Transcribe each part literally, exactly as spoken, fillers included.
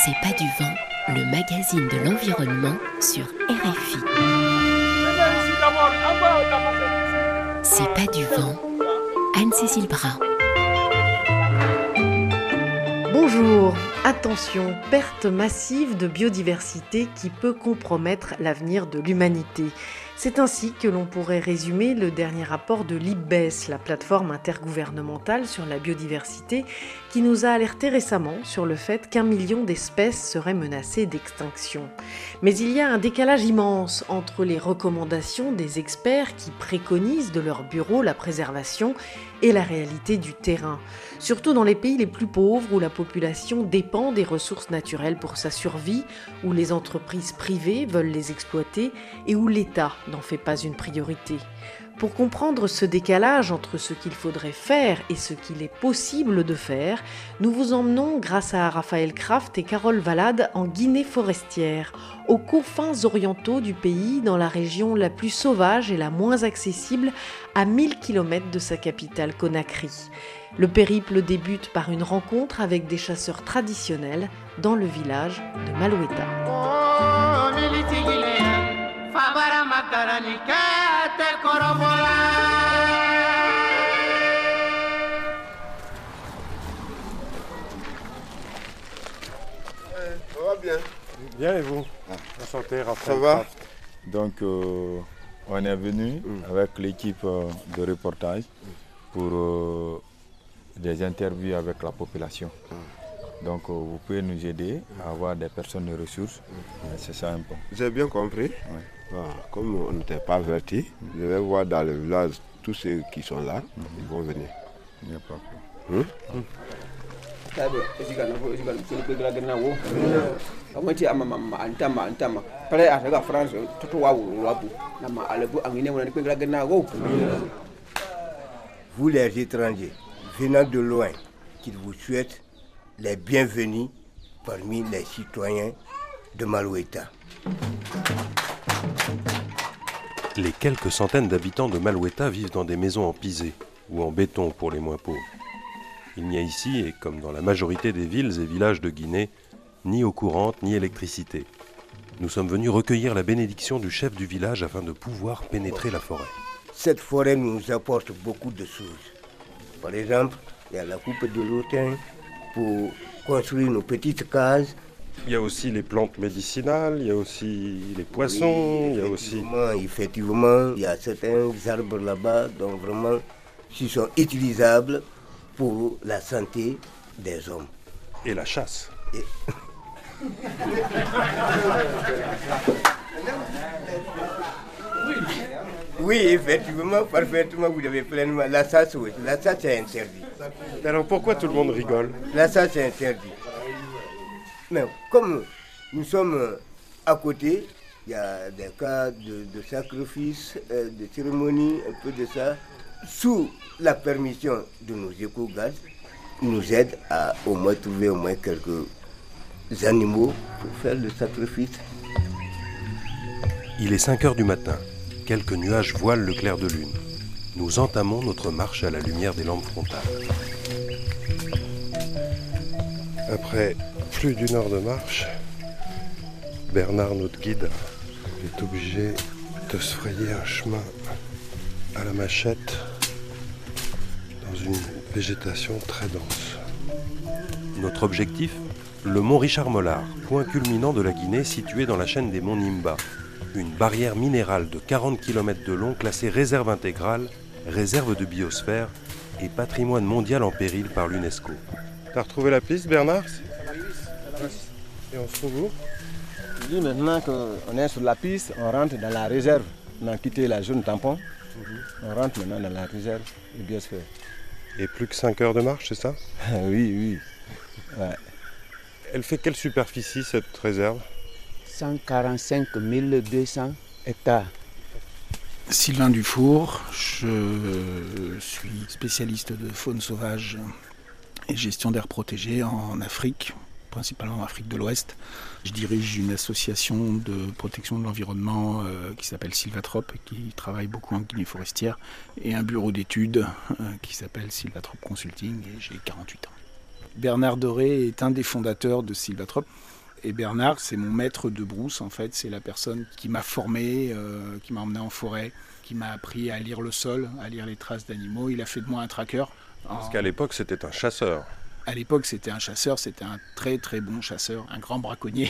C'est pas du vent, le magazine de l'environnement sur R F I. C'est pas du vent, Anne-Cécile Brun. Bonjour, attention, perte massive de biodiversité qui peut compromettre l'avenir de l'humanité. C'est ainsi que l'on pourrait résumer le dernier rapport de l'I P B E S, la plateforme intergouvernementale sur la biodiversité, qui nous a alerté récemment sur le fait qu'un million d'espèces seraient menacées d'extinction. Mais il y a un décalage immense entre les recommandations des experts qui préconisent de leur bureau la préservation et la réalité du terrain, surtout dans les pays les plus pauvres où la population dépend des ressources naturelles pour sa survie, où les entreprises privées veulent les exploiter et où l'État n'en fait pas une priorité. Pour comprendre ce décalage entre ce qu'il faudrait faire et ce qu'il est possible de faire, nous vous emmenons, grâce à Raphaël Kraft et Carole Valade, en Guinée forestière, aux confins orientaux du pays, dans la région la plus sauvage et la moins accessible, à mille kilomètres de sa capitale Conakry. Le périple débute par une rencontre avec des chasseurs traditionnels dans le village de Maloueta. Ça va bien? Bien et vous? Ah. Enchanté, Raphaël. Ça va? Kraft. Donc, euh, on est venu Mm. avec l'équipe euh, de reportage pour euh, des interviews avec la population. Mm. Donc, euh, vous pouvez nous aider à avoir des personnes de ressources. Mm. C'est ça un peu. J'ai bien compris. Ouais. Ah, comme on n'était pas averti, je vais voir dans le village tous ceux qui sont là, Mm. ils vont venir. Il n'y a pas de problème. Hein? Vous les étrangers, venant de loin, qu'ils vous souhaitent les bienvenus parmi les citoyens de Maloueta. Les quelques centaines d'habitants de Maloueta vivent dans des maisons en pisé ou en béton pour les moins pauvres. Il n'y a ici, et comme dans la majorité des villes et villages de Guinée, ni eau courante ni électricité. Nous sommes venus recueillir la bénédiction du chef du village afin de pouvoir pénétrer la forêt. Cette forêt nous apporte beaucoup de choses. Par exemple, il y a la coupe de l'autin pour construire nos petites cases. Il y a aussi les plantes médicinales, il y a aussi les poissons, Oui, il y a aussi... effectivement, effectivement, il y a certains arbres là-bas, donc vraiment, qui sont utilisables pour la santé des hommes. Et la chasse. Et... Oui, effectivement, parfaitement, vous avez pleinement. La chasse, oui, la chasse est interdit. Alors pourquoi tout le monde rigole? La chasse est interdit. Mais comme nous sommes à côté, il y a des cas de, de sacrifice, euh, de cérémonie, un peu de ça. Sous la permission de nos éco-gardes, ils nous aident à au moins trouver au moins quelques animaux pour faire le sacrifice. Il est cinq heures du matin. Quelques nuages voilent le clair de lune. Nous entamons notre marche à la lumière des lampes frontales. Après plus d'une heure de marche, Bernard, notre guide, est obligé de se frayer un chemin à la machette dans une végétation très dense. Notre objectif, le mont Richard-Mollard, point culminant de la Guinée situé dans la chaîne des monts Nimba, une barrière minérale de quarante kilomètres de long classée réserve intégrale, réserve de biosphère et patrimoine mondial en péril par l'UNESCO. T'as retrouvé la piste, Bernard? Et on se trouve où? Je dis maintenant qu'on est sur la piste, on rentre dans la réserve. On a quitté la zone tampon, mm-hmm. On rentre maintenant dans la réserve de biosphère. Et plus que cinq heures de marche, c'est ça? Oui, oui. Ouais. Elle fait quelle superficie, cette réserve? cent quarante-cinq mille deux cents hectares. Sylvain Dufour, je suis spécialiste de faune sauvage et gestion d'aires protégées en Afrique, principalement en Afrique de l'Ouest. Je dirige une association de protection de l'environnement euh, qui s'appelle Sylvatrop et qui travaille beaucoup en Guinée forestière, et un bureau d'études euh, qui s'appelle Sylvatrop Consulting, et j'ai quarante-huit ans. Bernard Doré est un des fondateurs de Sylvatrop. Et Bernard, c'est mon maître de brousse, en fait. C'est la personne qui m'a formé, euh, qui m'a emmené en forêt, qui m'a appris à lire le sol, à lire les traces d'animaux. Il a fait de moi un tracker. Parce qu'à l'époque, c'était un chasseur. À l'époque, c'était un chasseur, c'était un très très bon chasseur, un grand braconnier.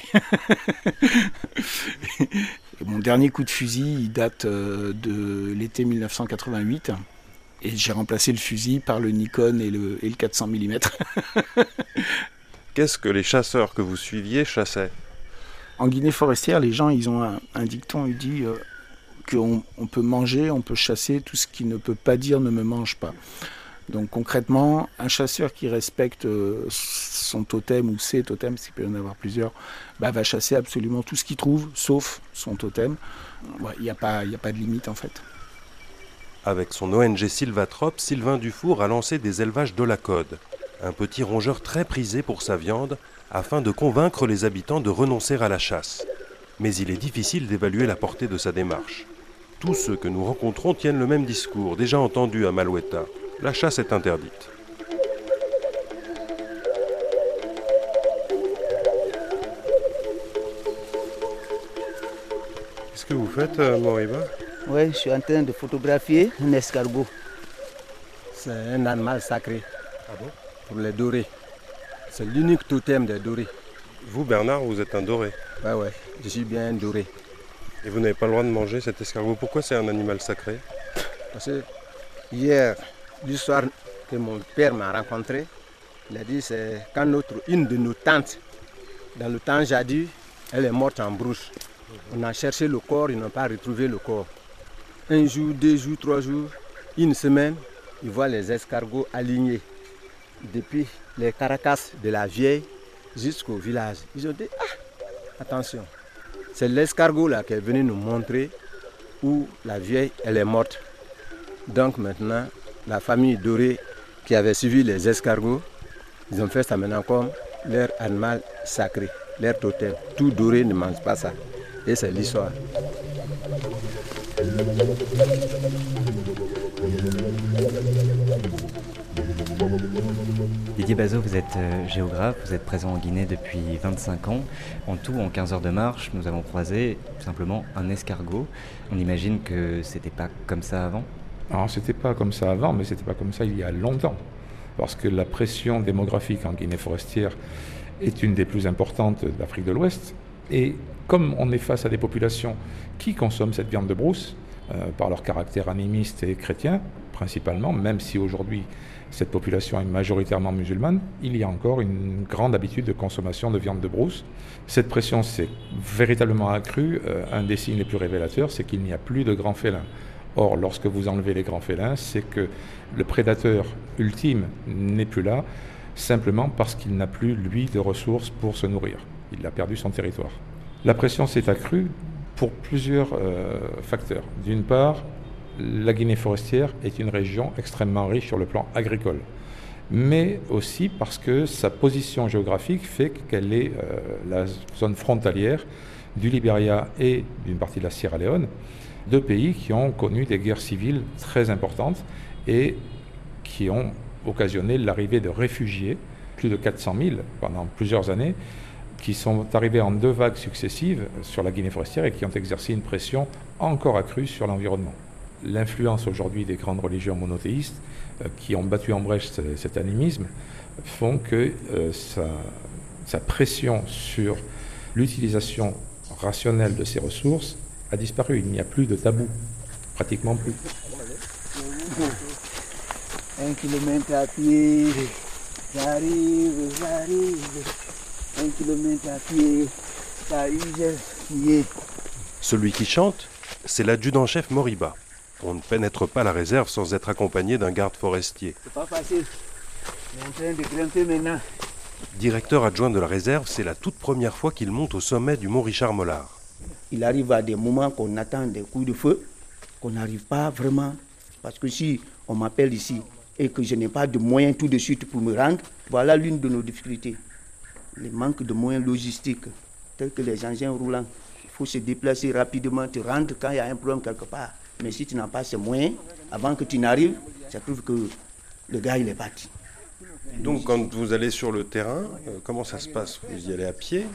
Et mon dernier coup de fusil, il date euh, de l'été mille neuf cent quatre-vingt-huit. Et j'ai remplacé le fusil par le Nikon et le, et le quatre cents millimètres. Qu'est-ce que les chasseurs que vous suiviez chassaient ? En Guinée forestière, les gens, ils ont un, un dicton, il dit euh, qu'on on peut manger, on peut chasser, tout ce qui ne peut pas dire ne me mange pas. Donc concrètement, un chasseur qui respecte euh, son totem ou ses totems, s'il peut y en avoir plusieurs, bah, va chasser absolument tout ce qu'il trouve, sauf son totem. Il ouais, n'y a pas, y a pas de limite en fait. Avec son O N G Sylvatrop, Sylvain Dufour a lancé des élevages de la Code, un petit rongeur très prisé pour sa viande, afin de convaincre les habitants de renoncer à la chasse. Mais il est difficile d'évaluer la portée de sa démarche. Tous ceux que nous rencontrons tiennent le même discours, déjà entendu à Malouetta. La chasse est interdite. Qu'est-ce que vous faites, euh, Moriba ? Oui, je suis en train de photographier un escargot. C'est un animal sacré. Ah bon ? Pour les dorés. C'est l'unique totem des dorés. Vous, Bernard, vous êtes un doré. Ouais, ouais, je suis bien un doré. Et vous n'avez pas le droit de manger cet escargot. Pourquoi c'est un animal sacré ? Parce que hier, l'histoire que mon père m'a rencontrée, il a dit c'est quand notre, une de nos tantes, dans le temps jadis, elle est morte en brousse. On a cherché le corps, ils n'ont pas retrouvé le corps. Un jour, deux jours, trois jours, une semaine, ils voient les escargots alignés. Depuis les caracas de la vieille jusqu'au village. Ils ont dit, ah, attention, c'est l'escargot là qui est venu nous montrer où la vieille, elle est morte. Donc maintenant, la famille dorée qui avait suivi les escargots, ils ont fait ça maintenant comme leur animal sacré, leur totem. Tout doré ne mange pas ça. Et c'est l'histoire. Didier Bazot, vous êtes euh, géographe, vous êtes présent en Guinée depuis vingt-cinq ans. En tout, en quinze heures de marche, nous avons croisé simplement un escargot. On imagine que c'était pas comme ça avant ? Alors, c'était pas comme ça avant, mais c'était pas comme ça il y a longtemps. Parce que la pression démographique en Guinée forestière est une des plus importantes d'Afrique de l'Ouest. Et comme on est face à des populations qui consomment cette viande de brousse, euh, par leur caractère animiste et chrétien, principalement, même si aujourd'hui cette population est majoritairement musulmane, il y a encore une grande habitude de consommation de viande de brousse. Cette pression s'est véritablement accrue. Euh, un des signes les plus révélateurs, c'est qu'il n'y a plus de grands félins. Or, lorsque vous enlevez les grands félins, c'est que le prédateur ultime n'est plus là, simplement parce qu'il n'a plus, lui, de ressources pour se nourrir. Il a perdu son territoire. La pression s'est accrue pour plusieurs euh, facteurs. D'une part, la Guinée forestière est une région extrêmement riche sur le plan agricole, mais aussi parce que sa position géographique fait qu'elle est euh, la zone frontalière du Libéria et d'une partie de la Sierra Leone, deux pays qui ont connu des guerres civiles très importantes et qui ont occasionné l'arrivée de réfugiés, plus de quatre cent mille pendant plusieurs années, qui sont arrivés en deux vagues successives sur la Guinée forestière et qui ont exercé une pression encore accrue sur l'environnement. L'influence aujourd'hui des grandes religions monothéistes euh, qui ont battu en brèche ce, cet animisme font que euh, sa, sa pression sur l'utilisation rationnelle de ces ressources a disparu. Il n'y a plus de tabou, pratiquement plus. Un kilomètre à pied, j'arrive, j'arrive. Un kilomètre à pied, j'arrive. Celui qui chante, c'est l'adjudant-chef Moriba. On ne pénètre pas la réserve sans être accompagné d'un garde forestier. C'est pas facile. Je suis en train de grimper maintenant. Directeur adjoint de la réserve, c'est la toute première fois qu'il monte au sommet du mont Richard-Mollard. Il arrive à des moments qu'on attend des coups de feu, qu'on n'arrive pas vraiment. Parce que si on m'appelle ici et que je n'ai pas de moyens tout de suite pour me rendre, voilà l'une de nos difficultés. Le manque de moyens logistiques, tels que les engins roulants. Il faut se déplacer rapidement, te rendre quand il y a un problème quelque part. Mais si tu n'as pas ces moyens, avant que tu n'arrives, ça prouve que le gars il est parti. Donc quand vous allez sur le terrain, euh, comment ça se passe? Vous y allez à pied?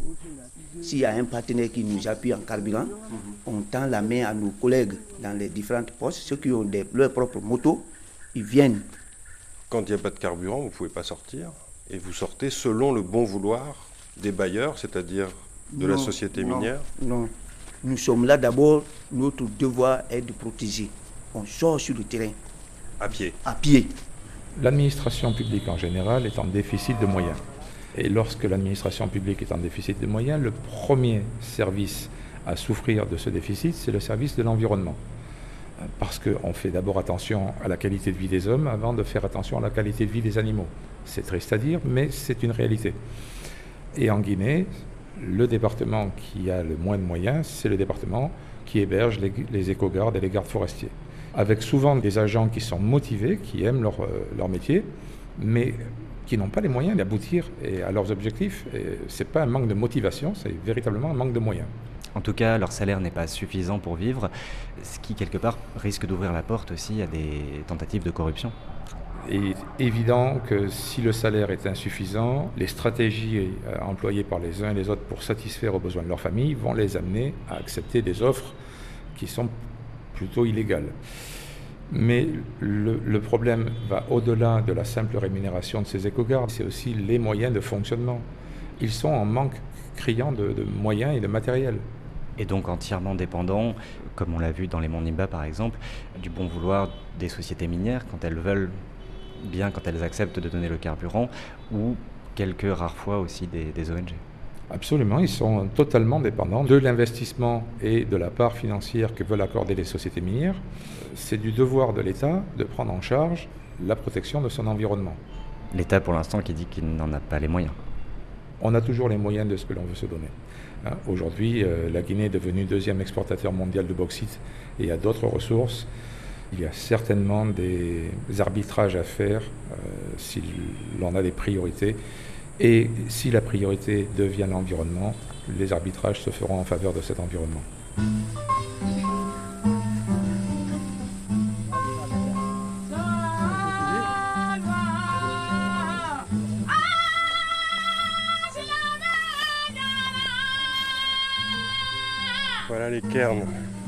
S'il y a un partenaire qui nous appuie en carburant, mm-hmm. on tend la main à nos collègues dans les différentes postes. Ceux qui ont des, leurs propres motos, ils viennent. Quand il n'y a pas de carburant, vous ne pouvez pas sortir. Et vous sortez selon le bon vouloir des bailleurs, c'est-à-dire de non, la société non, minière? Non, nous sommes là d'abord, notre devoir est de protéger. On sort sur le terrain. À pied? À pied. L'administration publique en général est en déficit de moyens. Et lorsque l'administration publique est en déficit de moyens, le premier service à souffrir de ce déficit, c'est le service de l'environnement. Parce qu'on fait d'abord attention à la qualité de vie des hommes avant de faire attention à la qualité de vie des animaux. C'est triste à dire, mais c'est une réalité. Et en Guinée, le département qui a le moins de moyens, c'est le département qui héberge les, les éco-gardes et les gardes forestiers. Avec souvent des agents qui sont motivés, qui aiment leur, leur métier, mais qui n'ont pas les moyens d'aboutir à leurs objectifs. Ce n'est pas un manque de motivation, c'est véritablement un manque de moyens. En tout cas, leur salaire n'est pas suffisant pour vivre, ce qui, quelque part, risque d'ouvrir la porte aussi à des tentatives de corruption. Il est évident que si le salaire est insuffisant, les stratégies employées par les uns et les autres pour satisfaire aux besoins de leur famille vont les amener à accepter des offres qui sont plutôt illégales. Mais le, le problème va au-delà de la simple rémunération de ces éco-gardes, c'est aussi les moyens de fonctionnement. Ils sont en manque criant de, de moyens et de matériel. Et donc entièrement dépendants, comme on l'a vu dans les monts Nimba par exemple, du bon vouloir des sociétés minières quand elles veulent, bien quand elles acceptent de donner le carburant, ou quelques rares fois aussi des, des O N G. Absolument, ils sont totalement dépendants de l'investissement et de la part financière que veulent accorder les sociétés minières. C'est du devoir de l'État de prendre en charge la protection de son environnement. L'État pour l'instant qui dit qu'il n'en a pas les moyens. On a toujours les moyens de ce que l'on veut se donner. Hein, aujourd'hui, euh, la Guinée est devenue deuxième exportateur mondial de bauxite et a d'autres ressources. Il y a certainement des arbitrages à faire euh, si l'on a des priorités. Et si la priorité devient l'environnement, les arbitrages se feront en faveur de cet environnement. Voilà les cairns.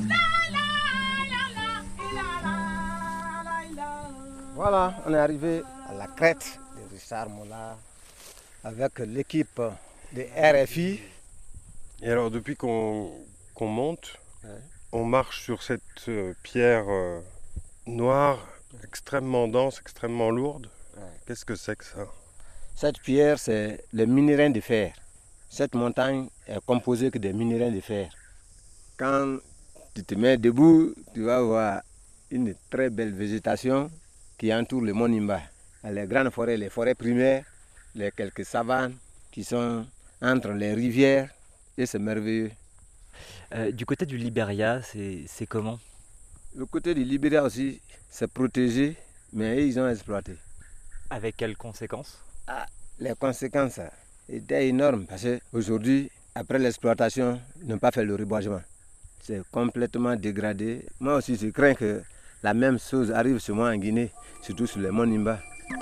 Voilà, on est arrivé à la crête de Richard Mola avec l'équipe de R F I. Et alors depuis qu'on qu'on monte, ouais. on marche sur cette euh, pierre euh, noire, extrêmement dense, extrêmement lourde. Ouais. Qu'est-ce que c'est que ça? Cette pierre, c'est le minerai de fer. Cette montagne est composée que des minéraux de fer. Quand tu te mets debout, tu vas voir une très belle végétation qui entoure le mont Nimba. Les grandes forêts, les forêts primaires, les quelques savanes qui sont entre les rivières, et c'est merveilleux. Euh, du côté du Libéria, c'est, c'est comment? Le côté du Libéria aussi, c'est protégé, mais ils ont exploité. Avec quelles conséquences? Ah, les conséquences étaient énormes, parce qu'aujourd'hui, après l'exploitation, ils n'ont pas fait le reboisement. C'est complètement dégradé. Moi aussi, je crains que la même chose arrive sur moi en Guinée, surtout sur les monts Nimba.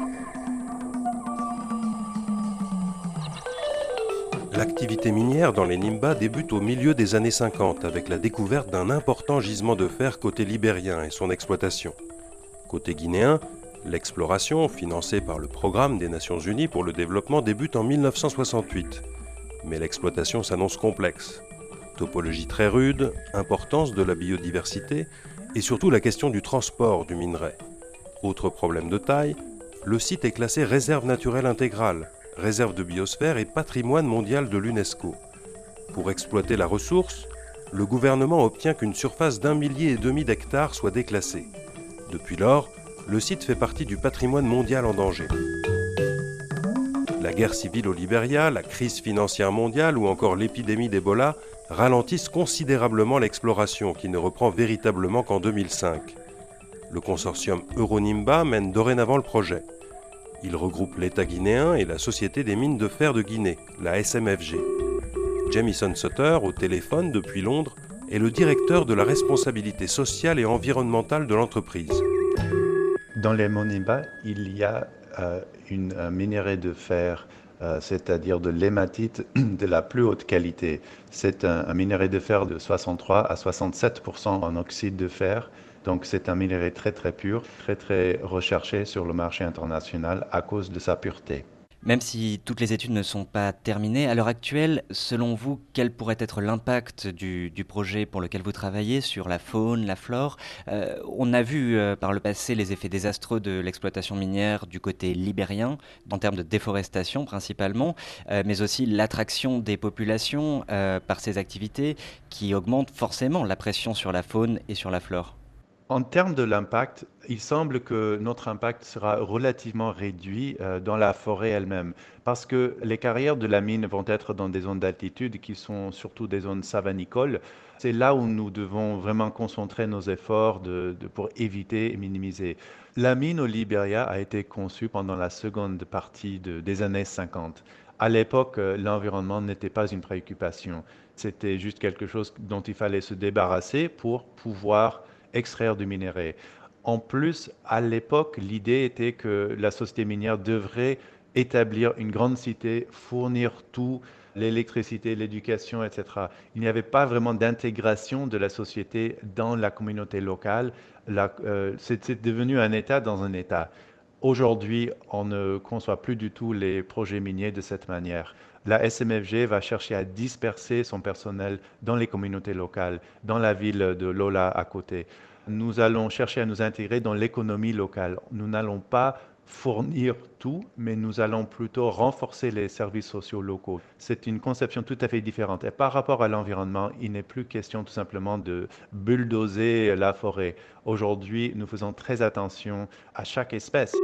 L'activité minière dans les Nimba débute au milieu des années cinquante avec la découverte d'un important gisement de fer côté libérien et son exploitation. Côté guinéen, l'exploration, financée par le Programme des Nations Unies pour le développement, débute en mille neuf cent soixante-huit. Mais l'exploitation s'annonce complexe. Topologie très rude, importance de la biodiversité et surtout la question du transport du minerai. Autre problème de taille, le site est classé réserve naturelle intégrale, réserve de biosphère et patrimoine mondial de l'UNESCO. Pour exploiter la ressource, le gouvernement obtient qu'une surface d'un millier et demi d'hectares soit déclassée. Depuis lors, le site fait partie du patrimoine mondial en danger. La guerre civile au Libéria, la crise financière mondiale ou encore l'épidémie d'Ebola ralentissent considérablement l'exploration qui ne reprend véritablement qu'en deux mille cinq. Le consortium Euronimba mène dorénavant le projet. Il regroupe l'État guinéen et la Société des mines de fer de Guinée, la S M F G. Jamison Sutter, au téléphone depuis Londres, est le directeur de la responsabilité sociale et environnementale de l'entreprise. Dans les monts Nimba, il y a euh, une, un minerai de fer, euh, c'est-à-dire de l'hématite de la plus haute qualité. C'est un, un minerai de fer de soixante-trois à soixante-sept pour cent en oxyde de fer. Donc c'est un minerai très très pur, très très recherché sur le marché international à cause de sa pureté. Même si toutes les études ne sont pas terminées, à l'heure actuelle, selon vous, quel pourrait être l'impact du, du projet pour lequel vous travaillez sur la faune, la flore ? euh, On a vu euh, par le passé les effets désastreux de l'exploitation minière du côté libérien, en termes de déforestation principalement, euh, mais aussi l'attraction des populations euh, par ces activités qui augmentent forcément la pression sur la faune et sur la flore. En termes de l'impact, il semble que notre impact sera relativement réduit euh, dans la forêt elle-même, parce que les carrières de la mine vont être dans des zones d'altitude qui sont surtout des zones savanicoles. C'est là où nous devons vraiment concentrer nos efforts de, de, pour éviter et minimiser. La mine au Libéria a été conçue pendant la seconde partie de, des années cinquante. À l'époque, euh, l'environnement n'était pas une préoccupation. C'était juste quelque chose dont il fallait se débarrasser pour pouvoir extraire du minerai. En plus, à l'époque, l'idée était que la société minière devrait établir une grande cité, fournir tout, l'électricité, l'éducation, et cetera. Il n'y avait pas vraiment d'intégration de la société dans la communauté locale. La, euh, c'est, c'est devenu un État dans un État. Aujourd'hui, on ne conçoit plus du tout les projets miniers de cette manière. La S M F G va chercher à disperser son personnel dans les communautés locales, dans la ville de Lola à côté. Nous allons chercher à nous intégrer dans l'économie locale. Nous n'allons pas fournir tout, mais nous allons plutôt renforcer les services sociaux locaux. C'est une conception tout à fait différente. Et par rapport à l'environnement, il n'est plus question tout simplement de bulldozer la forêt. Aujourd'hui, nous faisons très attention à chaque espèce.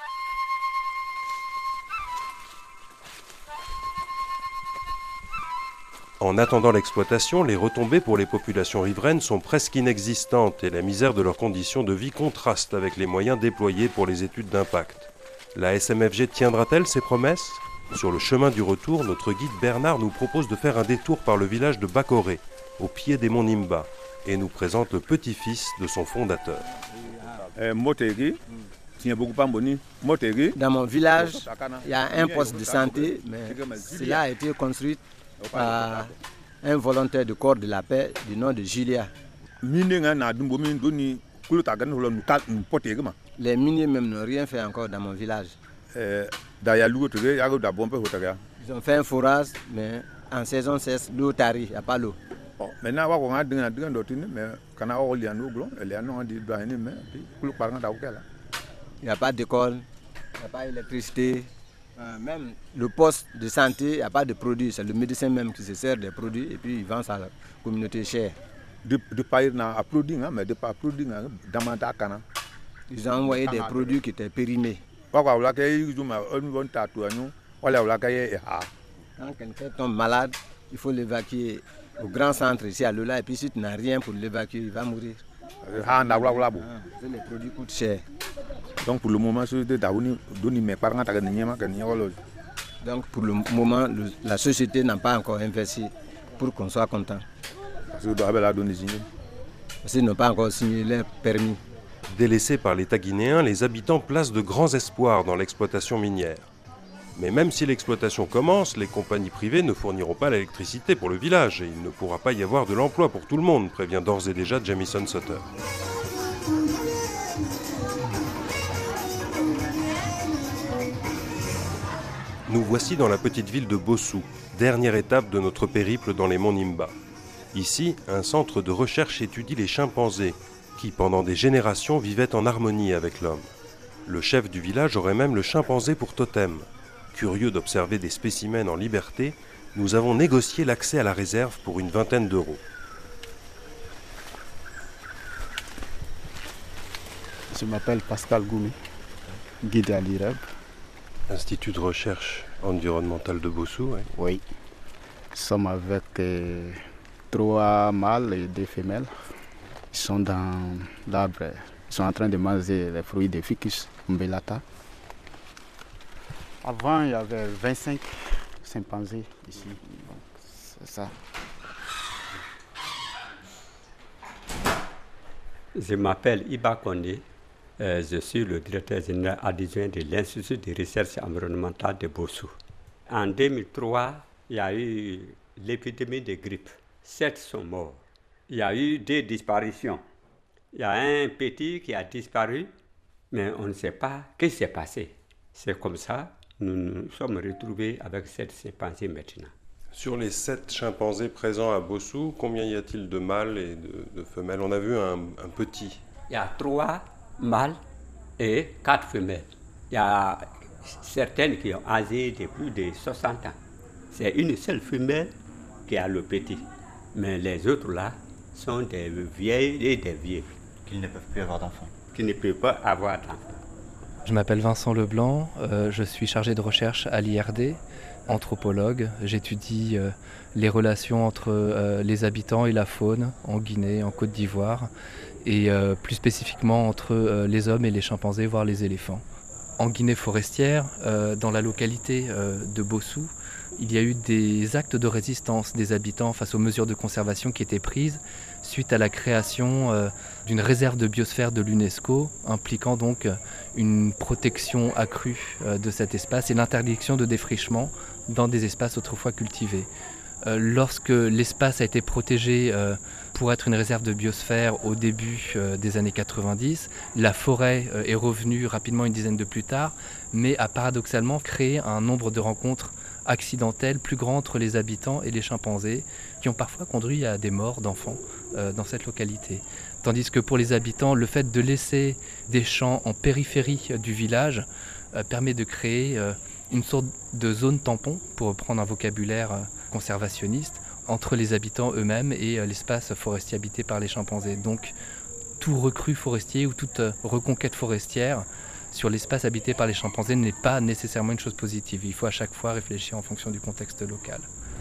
En attendant l'exploitation, les retombées pour les populations riveraines sont presque inexistantes et la misère de leurs conditions de vie contraste avec les moyens déployés pour les études d'impact. La S M F G tiendra-t-elle ses promesses ? Sur le chemin du retour, notre guide Bernard nous propose de faire un détour par le village de Bakoré, au pied des monts Nimba, et nous présente le petit-fils de son fondateur. Dans mon village, il y a un poste de santé, mais cela a été construit par un volontaire de corps de la paix du nom de Julia. Les miniers même n'ont rien fait encore dans mon village. Ils ont fait un forage, mais en saison sèche, l'eau tarie, il n'y a pas l'eau. Il n'y a pas d'école, il n'y a pas d'électricité. Euh, même le poste de santé, il n'y a pas de produits, c'est le médecin même qui se sert des produits et puis il vend ça à la communauté chère. De, de pas à produire, mais de pas produire ils ont envoyé des produits qui étaient périmés. Quand quelqu'un tombe malade, il faut l'évacuer au grand centre ici à Lola et puis si tu n'as rien pour l'évacuer, il va mourir. Ah, les produits coûtent cher. Donc pour le moment, Donc pour le moment, le, la société n'a pas encore investi pour qu'on soit content. Parce qu'ils n'ont pas encore signé leur permis. Délaissés par l'État guinéen, les habitants placent de grands espoirs dans l'exploitation minière. Mais même si l'exploitation commence, les compagnies privées ne fourniront pas l'électricité pour le village et il ne pourra pas y avoir de l'emploi pour tout le monde, prévient d'ores et déjà Jamison Sutter. Nous voici dans la petite ville de Bossou, dernière étape de notre périple dans les monts Nimba. Ici, un centre de recherche étudie les chimpanzés, qui pendant des générations vivaient en harmonie avec l'homme. Le chef du village aurait même le chimpanzé pour totem. Curieux d'observer des spécimens en liberté, nous avons négocié l'accès à la réserve pour une vingtaine d'euros. Je m'appelle Pascal Goumi, guide à l'I R E B. Institut de recherche environnementale de Bossou, oui. Oui. Nous sommes avec euh, trois mâles et deux femelles. Ils sont dans l'arbre. Ils sont en train de manger les fruits de ficus, umbellata. Avant, il y avait vingt-cinq chimpanzés ici. C'est ça. Je m'appelle Iba Kondé. Euh, je suis le directeur général adjoint de l'Institut de recherche environnementale de Bossou. En deux mille trois, il y a eu l'épidémie de grippe. Sept sont morts. Il y a eu deux disparitions. Il y a un petit qui a disparu, mais on ne sait pas ce qui s'est passé. C'est comme ça, nous nous sommes retrouvés avec sept chimpanzés maintenant. Sur les sept chimpanzés présents à Bossou, combien y a-t-il de mâles et de, de femelles? On a vu un, un petit. Il y a trois mâles et quatre femelles. Il y a certaines qui ont âgé de plus de soixante ans. C'est une seule femelle qui a le petit. Mais les autres là sont des vieilles et des vieux. Qu'ils ne peuvent plus avoir d'enfants. Qui ne peuvent pas avoir d'enfants. Je m'appelle Vincent Leblanc, euh, je suis chargé de recherche à l'I R D, anthropologue. J'étudie euh, les relations entre euh, les habitants et la faune en Guinée, en Côte d'Ivoire, et euh, plus spécifiquement entre euh, les hommes et les chimpanzés, voire les éléphants. En Guinée forestière, euh, dans la localité euh, de Bossou, il y a eu des actes de résistance des habitants face aux mesures de conservation qui étaient prises suite à la création euh, d'une réserve de biosphère de l'UNESCO, impliquant donc une protection accrue euh, de cet espace et l'interdiction de défrichement dans des espaces autrefois cultivés. Euh, lorsque l'espace a été protégé euh, pour être une réserve de biosphère au début euh, des années quatre-vingt-dix, la forêt euh, est revenue rapidement une dizaine de plus tard, mais a paradoxalement créé un nombre de rencontres accidentelles plus grand entre les habitants et les chimpanzés, qui ont parfois conduit à des morts d'enfants euh, dans cette localité. Tandis que pour les habitants, le fait de laisser des champs en périphérie du village euh, permet de créer euh, une sorte de zone tampon, pour reprendre un vocabulaire euh, conservationniste, entre les habitants eux-mêmes et euh, l'espace forestier habité par les chimpanzés. Donc tout recrue forestier ou toute euh, reconquête forestière sur l'espace habité par les chimpanzés n'est pas nécessairement une chose positive. Il faut à chaque fois réfléchir en fonction du contexte local.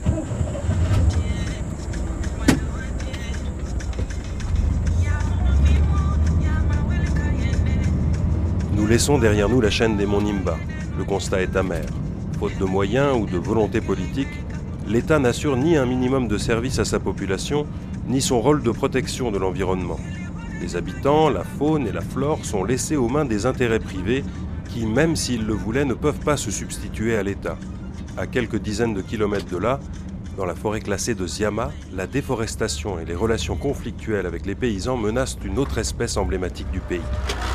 Nous laissons derrière nous la chaîne des monts Nimba. Le constat est amer. Faute de moyens ou de volonté politique, l'État n'assure ni un minimum de service à sa population, ni son rôle de protection de l'environnement. Les habitants, la faune et la flore sont laissés aux mains des intérêts privés qui, même s'ils le voulaient, ne peuvent pas se substituer à l'État. À quelques dizaines de kilomètres de là, dans la forêt classée de Ziama, la déforestation et les relations conflictuelles avec les paysans menacent une autre espèce emblématique du pays.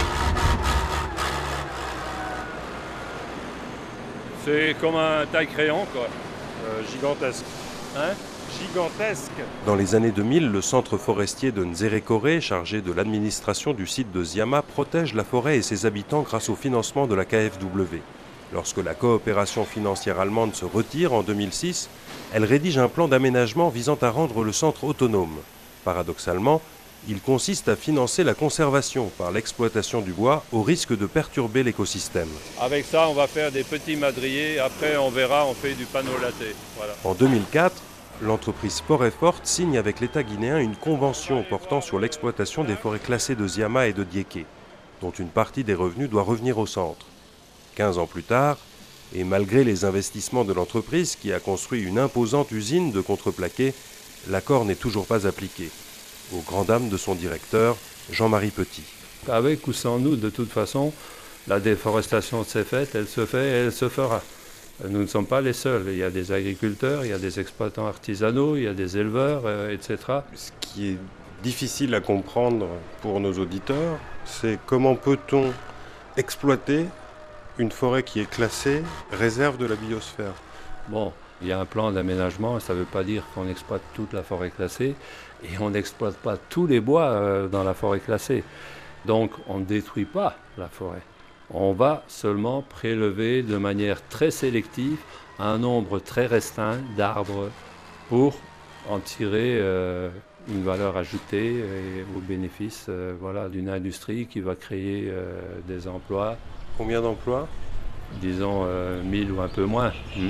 C'est comme un taille-crayon, quoi. Euh, gigantesque. Hein ? Gigantesque. Dans les années deux mille, le centre forestier de Nzerekore, chargé de l'administration du site de Ziama, protège la forêt et ses habitants grâce au financement de la K F W. Lorsque la coopération financière allemande se retire en deux mille six, elle rédige un plan d'aménagement visant à rendre le centre autonome. Paradoxalement, il consiste à financer la conservation par l'exploitation du bois au risque de perturber l'écosystème. Avec ça, on va faire des petits madriers. Après, on verra, on fait du panneau laté. Voilà. En deux mille quatre, l'entreprise Forêt Forte signe avec l'État guinéen une convention portant sur l'exploitation des forêts classées de Ziama et de Diéké, dont une partie des revenus doit revenir au centre. quinze ans plus tard, et malgré les investissements de l'entreprise qui a construit une imposante usine de contreplaqué, l'accord n'est toujours pas appliqué, aux grandes dames de son directeur, Jean-Marie Petit. Avec ou sans nous, de toute façon, la déforestation s'est faite, elle se fait et elle se fera. Nous ne sommes pas les seuls. Il y a des agriculteurs, il y a des exploitants artisanaux, il y a des éleveurs, euh, et cetera. Ce qui est difficile à comprendre pour nos auditeurs, c'est comment peut-on exploiter une forêt qui est classée réserve de la biosphère. Bon, il y a un plan d'aménagement, ça ne veut pas dire qu'on exploite toute la forêt classée, et on n'exploite pas tous les bois euh, dans la forêt classée. Donc on ne détruit pas la forêt. On va seulement prélever de manière très sélective un nombre très restreint d'arbres pour en tirer euh, une valeur ajoutée et au bénéfice euh, voilà, d'une industrie qui va créer euh, des emplois. Combien d'emplois ? Disons euh, mille ou un peu moins. Hmm.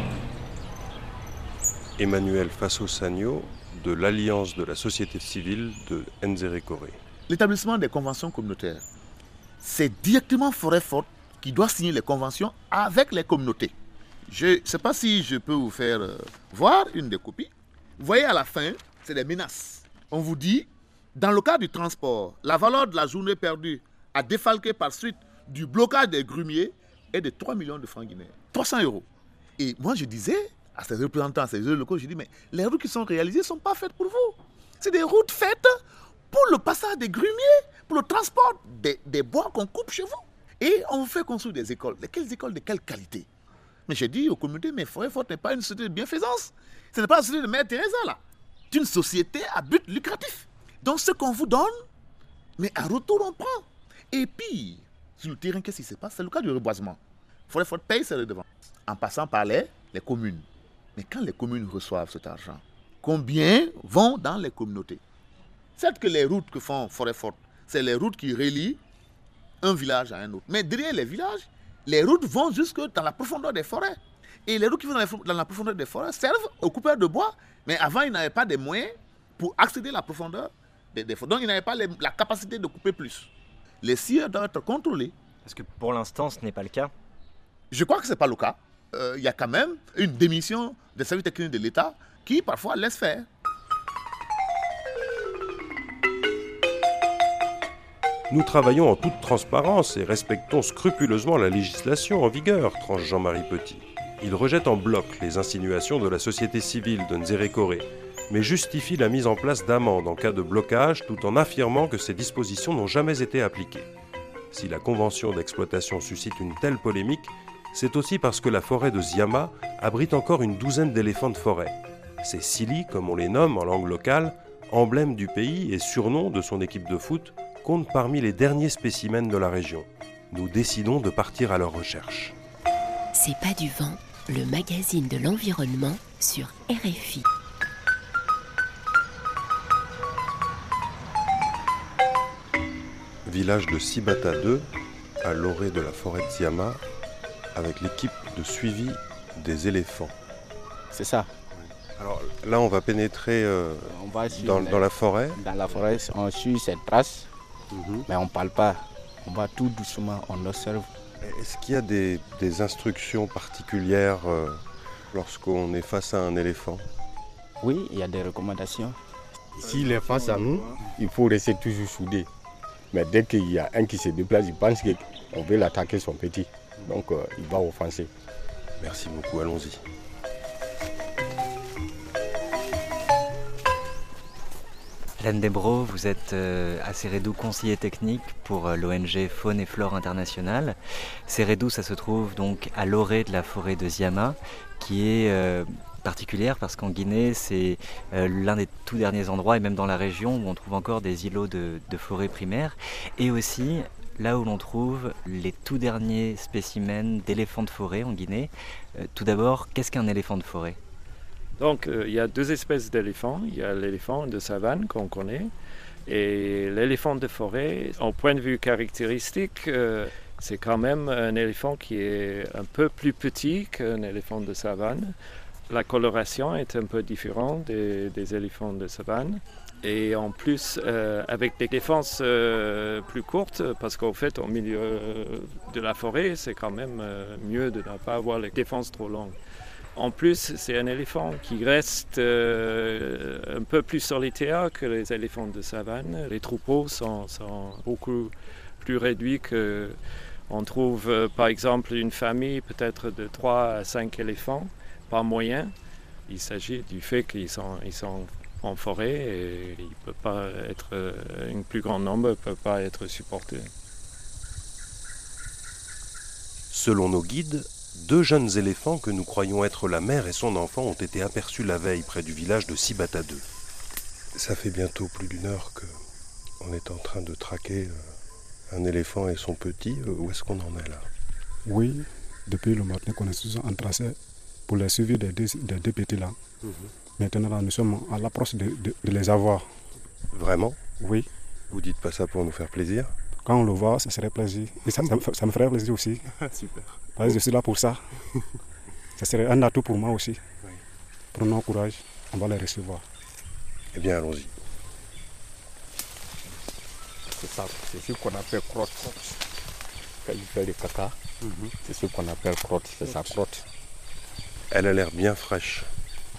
Emmanuel Fasso-Sagno de l'Alliance de la société civile de Nzerekore. L'établissement des conventions communautaires, c'est directement Forêt Forte qui doit signer les conventions avec les communautés. Je ne sais pas si je peux vous faire euh, voir une des copies. Vous voyez à la fin, c'est des menaces. On vous dit, dans le cas du transport, la valeur de la journée perdue à défalquer par suite du blocage des grumiers est de trois millions de francs guinéens. trois cents euros. Et moi, je disais à ces représentants, à ces élus locaux, je dis, mais les routes qui sont réalisées ne sont pas faites pour vous. C'est des routes faites pour le passage des grumiers, pour le transport des, des bois qu'on coupe chez vous. Et on vous fait construire des écoles. Quelles écoles de quelle qualité? Mais j'ai dit aux communautés, mais Forêt Forte n'est pas une société de bienfaisance. Ce n'est pas la société de Mère Teresa, là. C'est une société à but lucratif. Donc ce qu'on vous donne, mais en retour, on prend. Et puis, sur le terrain, qu'est-ce qui se passe? C'est le cas du reboisement. Forêt Forte paye ses redevances en passant par les, les communes. Mais quand les communes reçoivent cet argent, combien vont dans les communautés? Certes que les routes que font Forêt Forte, c'est les routes qui relient un village à un autre. Mais derrière les villages, les routes vont jusque dans la profondeur des forêts. Et les routes qui vont dans, les, dans la profondeur des forêts servent aux coupeurs de bois. Mais avant, ils n'avaient pas de moyens pour accéder à la profondeur des, des forêts. Donc, ils n'avaient pas les, la capacité de couper plus. Les scieurs doivent être contrôlés. Parce que pour l'instant, ce n'est pas le cas. Je crois que ce n'est pas le cas. Il euh, y a quand même une démission des services techniques de l'État qui parfois laisse faire. Nous travaillons en toute transparence et respectons scrupuleusement la législation en vigueur, tranche Jean-Marie Petit. Il rejette en bloc les insinuations de la société civile de Nzérékoré, mais justifie la mise en place d'amendes en cas de blocage tout en affirmant que ces dispositions n'ont jamais été appliquées. Si la convention d'exploitation suscite une telle polémique, c'est aussi parce que la forêt de Ziama abrite encore une douzaine d'éléphants de forêt. Ces Sili, comme on les nomme en langue locale, emblème du pays et surnom de son équipe de foot, comptent parmi les derniers spécimens de la région. Nous décidons de partir à leur recherche. C'est pas du vent, le magazine de l'environnement sur R F I. Village de Sibata deux, à l'orée de la forêt de Ziama, avec l'équipe de suivi des éléphants. C'est ça. Alors là, on va pénétrer euh, on va dans, la, dans la forêt. Dans la forêt, on suit cette trace, mm-hmm. mais on ne parle pas. On va tout doucement, on observe. Est-ce qu'il y a des, des instructions particulières euh, lorsqu'on est face à un éléphant? Oui, il y a des recommandations. S'il est face à nous, il faut rester toujours soudé. Mais dès qu'il y a un qui se déplace, il pense qu'on veut l'attaquer son petit. Donc euh, il va offenser. Merci beaucoup, allons-y. Hélène Desbros, vous êtes euh, à Sérédou conseiller technique pour euh, l'O N G Faune et Flore Internationale. Sérédou, ça se trouve donc à l'orée de la forêt de Ziama, qui est euh, particulière parce qu'en Guinée, c'est euh, l'un des tout derniers endroits, et même dans la région, où on trouve encore des îlots de, de forêt primaire, et aussi là où l'on trouve les tout derniers spécimens d'éléphants de forêt en Guinée. Euh, tout d'abord, qu'est-ce qu'un éléphant de forêt ? Donc euh, il y a deux espèces d'éléphants. Il y a l'éléphant de savane qu'on connaît et l'éléphant de forêt. Au point de vue caractéristique, euh, c'est quand même un éléphant qui est un peu plus petit qu'un éléphant de savane. La coloration est un peu différente des, des éléphants de savane. Et en plus, euh, avec des défenses euh, plus courtes, parce qu'en fait, au milieu de la forêt, c'est quand même euh, mieux de ne pas avoir les défenses trop longues. En plus, c'est un éléphant qui reste euh, un peu plus solitaire que les éléphants de savane. Les troupeaux sont, sont beaucoup plus réduits que... On trouve euh, par exemple une famille peut-être de trois à cinq éléphants par moyen. Il s'agit du fait qu'ils sont, ils sont en forêt et il peut pas être, un plus grand nombre ne peut pas être supporté. Selon nos guides, deux jeunes éléphants que nous croyons être la mère et son enfant ont été aperçus la veille près du village de Sibata deux. Ça fait bientôt plus d'une heure qu'on est en train de traquer un éléphant et son petit. Où est-ce qu'on en est là? Oui, depuis le matin qu'on est en tracé pour le suivi des deux, des deux petits là. Mm-hmm. Maintenant là, nous sommes à l'approche de, de, de les avoir. Vraiment? Oui. Vous dites pas ça pour nous faire plaisir? Quand on le voit, ça serait plaisir. Et ça, ça, ça me ferait plaisir aussi. Super. Parce que je suis là pour ça. Ça serait un atout pour moi aussi. Oui. Prenons courage, on va les recevoir. Eh bien, allons-y. C'est ça, c'est ce qu'on appelle crotte. Quand il fait le caca, mm-hmm. c'est ce qu'on appelle crotte, c'est sa crotte. Elle a l'air bien fraîche.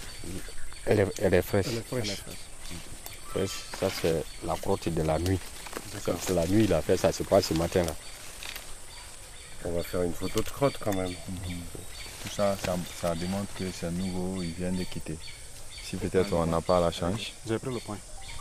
Elle est, elle est fraîche. Elle est fraîche. fraîche. Ça, c'est la crotte de la nuit. C'est la nuit, il a fait ça, c'est pas ce matin-là. On va faire une photo de crotte quand même. Tout ça, ça, ça démontre que c'est nouveau, ils viennent de quitter. Si peut-être on n'a pas la chance. J'ai pris le point.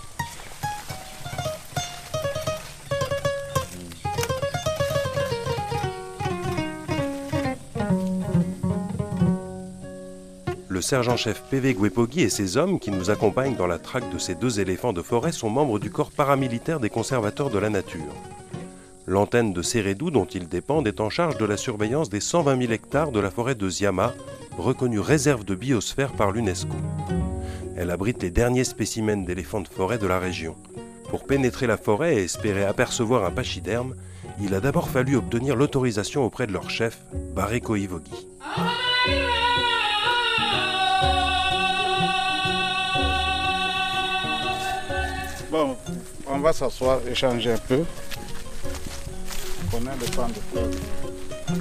Le sergent-chef P V Gwepogui et ses hommes qui nous accompagnent dans la traque de ces deux éléphants de forêt sont membres du corps paramilitaire des conservateurs de la nature. L'antenne de Sérédou, dont ils dépendent, est en charge de la surveillance des cent vingt mille hectares de la forêt de Ziama, reconnue réserve de biosphère par l'UNESCO. Elle abrite les derniers spécimens d'éléphants de forêt de la région. Pour pénétrer la forêt et espérer apercevoir un pachyderme, il a d'abord fallu obtenir l'autorisation auprès de leur chef, Bareko Ivogi. Bon, on va s'asseoir, échanger un peu. On a le temps de faire.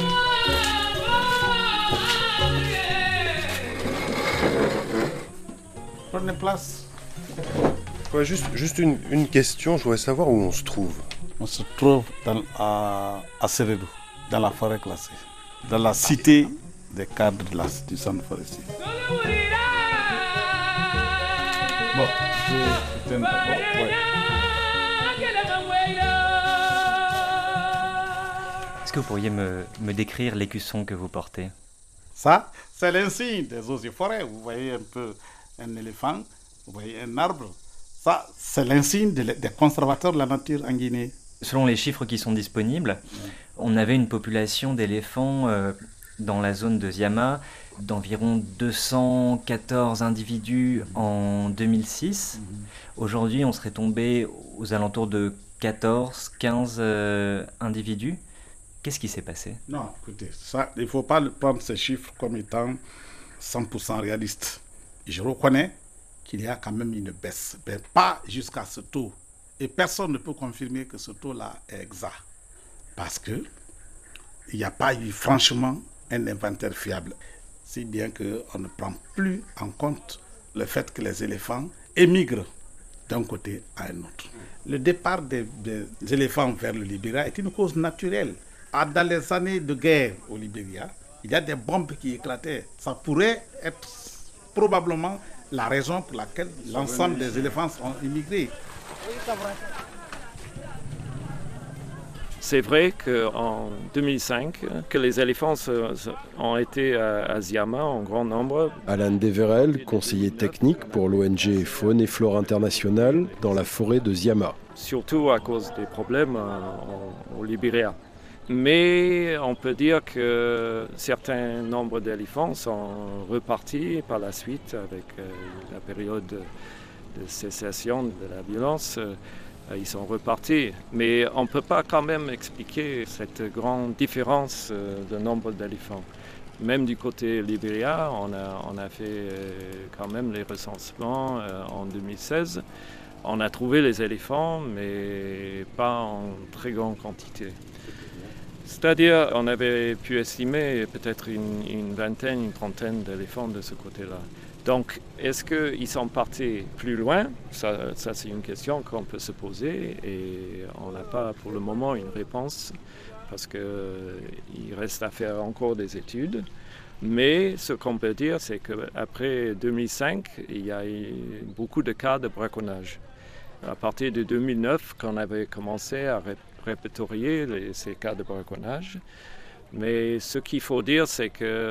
Prenez place. Ouais, juste juste une, une question, je voudrais savoir où on se trouve. On se trouve dans, à, à Sérédou, dans la forêt classée, dans la cité des cadres de la, du centre forestier. Bon, je tiens d'abord. Ouais. Est-ce que vous pourriez me, me décrire l'écusson que vous portez? Ça, c'est l'insigne des eaux et forêts. Vous voyez un peu un éléphant, vous voyez un arbre. Ça, c'est l'insigne des, des conservateurs de la nature en Guinée. Selon les chiffres qui sont disponibles, on avait une population d'éléphants euh, dans la zone de Ziama d'environ deux cent quatorze individus en deux mille six. Mmh. Aujourd'hui, on serait tombé aux alentours de quatorze, quinze euh, individus. Qu'est-ce qui s'est passé? Non, écoutez, ça, il ne faut pas prendre ces chiffres comme étant cent pour cent réalistes. Je reconnais qu'il y a quand même une baisse, mais pas jusqu'à ce taux. Et personne ne peut confirmer que ce taux-là est exact. Parce qu'il n'y a pas eu franchement un inventaire fiable. Si bien qu'on ne prend plus en compte le fait que les éléphants émigrent d'un côté à un autre. Le départ des, des éléphants vers le Libéria est une cause naturelle. Dans les années de guerre au Libéria, il y a des bombes qui éclataient. Ça pourrait être probablement la raison pour laquelle l'ensemble des éléphants ont immigré. C'est vrai qu'en deux mille cinq, que les éléphants ont été à Ziama en grand nombre. Alain Deverel, conseiller technique pour l'O N G Faune et Flore Internationale dans la forêt de Ziama. Surtout à cause des problèmes au Libéria. Mais on peut dire que certains nombres d'éléphants sont repartis par la suite avec la période de cessation de la violence. Ils sont repartis. Mais on ne peut pas quand même expliquer cette grande différence de nombre d'éléphants. Même du côté Libéria, on a, on a fait quand même les recensements en deux mille seize. On a trouvé les éléphants, mais pas en très grande quantité. C'est-à-dire, on avait pu estimer peut-être une, une vingtaine, une trentaine d'éléphants de ce côté-là. Donc, est-ce qu'ils sont partis plus loin? Ça, ça c'est une question qu'on peut se poser et on n'a pas pour le moment une réponse parce qu'il reste à faire encore des études. Mais ce qu'on peut dire, c'est qu'après deux mille cinq, il y a eu beaucoup de cas de braconnage. À partir de deux mille neuf, quand on avait commencé à ré- répertorier les, ces cas de braconnage. Mais ce qu'il faut dire, c'est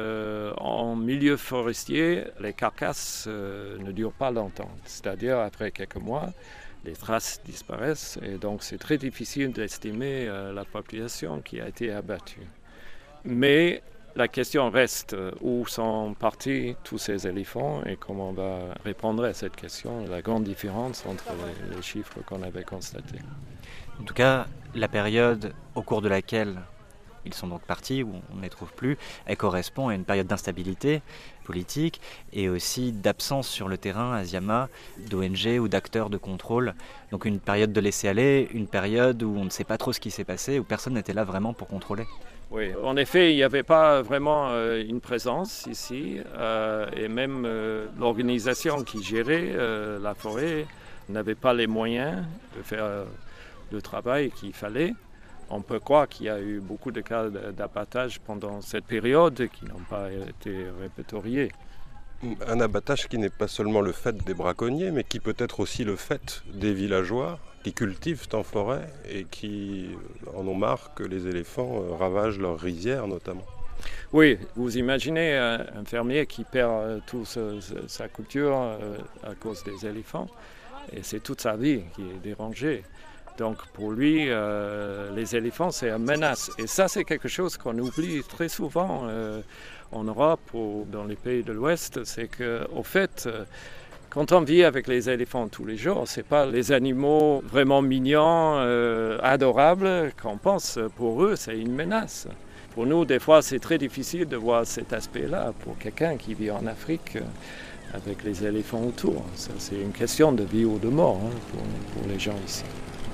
qu'en milieu forestier, les carcasses euh, ne durent pas longtemps. C'est-à-dire, après quelques mois, les traces disparaissent. Et donc, c'est très difficile d'estimer euh, la population qui a été abattue. Mais la question reste, où sont partis tous ces éléphants et comment on va répondre à cette question, la grande différence entre les, les chiffres qu'on avait constatés. En tout cas, la période au cours de laquelle ils sont donc partis, où on ne les trouve plus, elle correspond à une période d'instabilité politique et aussi d'absence sur le terrain à Ziama d'O N G ou d'acteurs de contrôle. Donc une période de laisser-aller, une période où on ne sait pas trop ce qui s'est passé, où personne n'était là vraiment pour contrôler. Oui, en effet, il n'y avait pas vraiment euh, une présence ici euh, et même euh, l'organisation qui gérait euh, la forêt n'avait pas les moyens de faire euh, le travail qu'il fallait. On peut croire qu'il y a eu beaucoup de cas d'abattage pendant cette période qui n'ont pas été répertoriés. Un abattage qui n'est pas seulement le fait des braconniers, mais qui peut être aussi le fait des villageois qui cultivent en forêt et qui en ont marre que les éléphants ravagent leurs rizières notamment. Oui, vous imaginez un fermier qui perd toute sa culture à cause des éléphants et c'est toute sa vie qui est dérangée. Donc pour lui, euh, les éléphants, c'est une menace. Et ça, c'est quelque chose qu'on oublie très souvent euh, en Europe ou dans les pays de l'Ouest. C'est qu'au fait, euh, quand on vit avec les éléphants tous les jours, ce n'est pas les animaux vraiment mignons, euh, adorables qu'on pense. Pour eux, c'est une menace. Pour nous, des fois, c'est très difficile de voir cet aspect-là pour quelqu'un qui vit en Afrique. Euh, avec les éléphants autour. Ça, c'est une question de vie ou de mort hein, pour, pour les gens ici.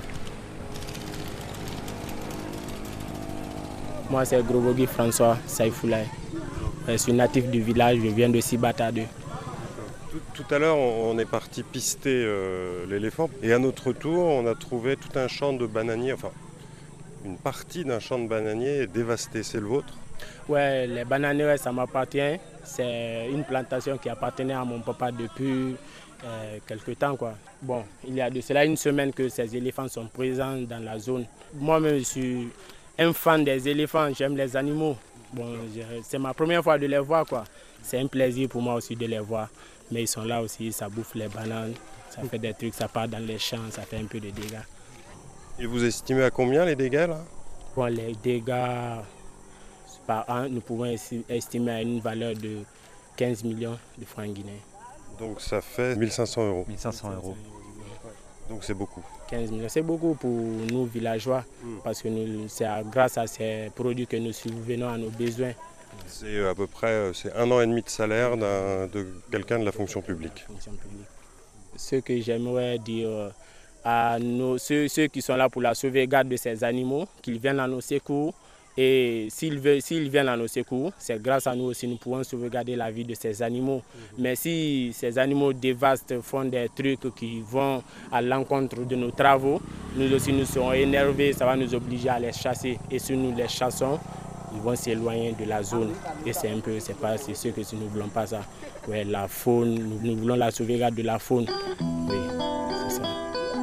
Moi, c'est Grobogui François Saïfoulaye. Je suis natif du village, je viens de Sibata deux. Tout, tout à l'heure, on est parti pister euh, l'éléphant et à notre tour, on a trouvé tout un champ de bananiers, enfin une partie d'un champ de bananiers dévasté. C'est le vôtre ? Ouais, les bananiers, ça m'appartient. C'est une plantation qui appartenait à mon papa depuis euh, quelque temps, quoi. Bon, il y a de cela une semaine que ces éléphants sont présents dans la zone. Moi-même, je suis un fan des éléphants, j'aime les animaux. Bon, c'est ma première fois de les voir, quoi. C'est un plaisir pour moi aussi de les voir. Mais ils sont là aussi, ça bouffe les bananes, ça fait des trucs, ça part dans les champs, ça fait un peu de dégâts. Et vous estimez à combien les dégâts, là ? Bon, les dégâts par an, nous pouvons estimer à une valeur de quinze millions de francs guinéens. Donc ça fait mille cinq cents euros. mille cinq cents euros. Donc c'est beaucoup. quinze millions, c'est beaucoup pour nous villageois, mmh. parce que nous, c'est grâce à ces produits que nous subvenons à nos besoins. C'est à peu près c'est un an et demi de salaire de quelqu'un de la fonction publique. Ce que j'aimerais dire à nos, ceux, ceux qui sont là pour la sauvegarde de ces animaux, qu'ils viennent à nos secours. Et s'ils, veulent, s'ils viennent à nos secours, c'est grâce à nous aussi nous pouvons sauvegarder la vie de ces animaux. Mmh. Mais si ces animaux dévastent, font des trucs qui vont à l'encontre de nos travaux, nous aussi nous serons énervés, ça va nous obliger à les chasser. Et si nous les chassons, ils vont s'éloigner de la zone. Et c'est un peu, c'est pas, c'est sûr que si nous ne voulons pas ça. Ouais, la faune, nous, nous voulons la sauvegarde de la faune. Oui, c'est ça.